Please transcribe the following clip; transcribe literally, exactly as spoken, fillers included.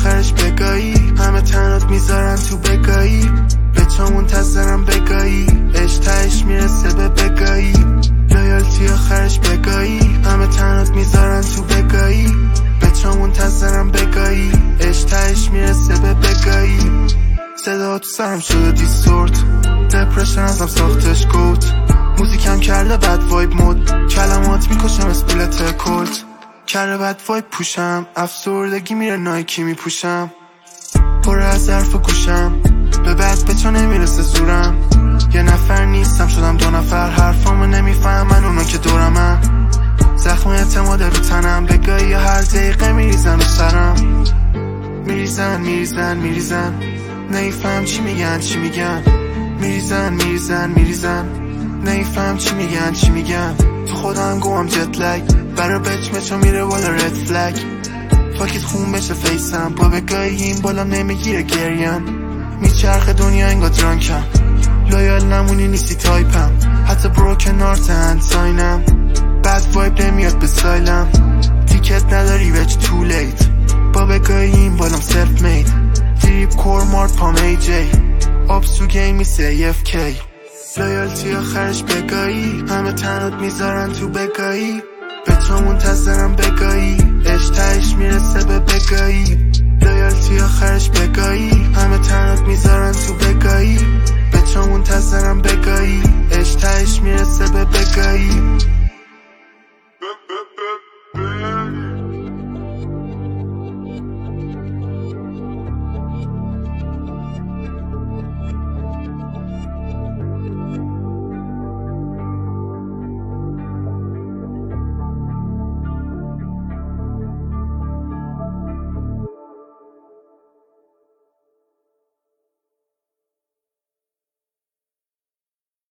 آخرش بگایی، همه تنات میذارن تو بگایی، به تو منتظرم بگایی، عشق تهش میرسه به بگایی، لایالتی آخرش بگایی، همه تنات میذارن تو بگایی، به تو منتظرم بگایی، عشق تهش میرسه به بگایی. صدا تو سرم شده دیستورت، دپرشن ازم ساختش گوت، موزیکم کرده بد وایب مود، کلمات میکشم اسپولت کلت، کرده بد وایب پوشم، افسردگی میره نایکی میپوشم، پر از حرف و گوشم، به بس به تو نمیرسه زورم، یه نفر نیستم شدم دو نفر، حرفامو نمیفهمن اونا که دورمن، زخم اعتماد رو تنم، بگایی هر دقیقه میریزن رو سرم، میریزن میریزن میریزن نیفهم چی میگن چی میگن، میریزن میریزن میریزن نیفهم چی میگن چی میگن، تو خودم گوام جت لگ، برا بچمشو میره بالا رد فلگ، فاکت خون بشه فیسم، با بگایی این بالا نمیگیره گریم، میچرخ دنیا انگا درانکم، لایال نمونی نیستی تایپم، حتی بروکن آرت هند ساینم، بد وایب نمیاد به سایلم، تیکت نداری وچ تو لیت، با بگایی این بالام سلف مید، دریپ کور مارد پام ای جی، آبسو گیم میسه ای اف کی، لایالتی آخرش بگایی، همه تنات میذارن تو بگایی، به تو منتظرم بگایی، عشق تهش میرسه به بگایی، لایالتی آخرش بگایی، همه تنات میذارن تو بگایی، به تو منتظرم بگایی، عشق تهش میرسه به بگایی.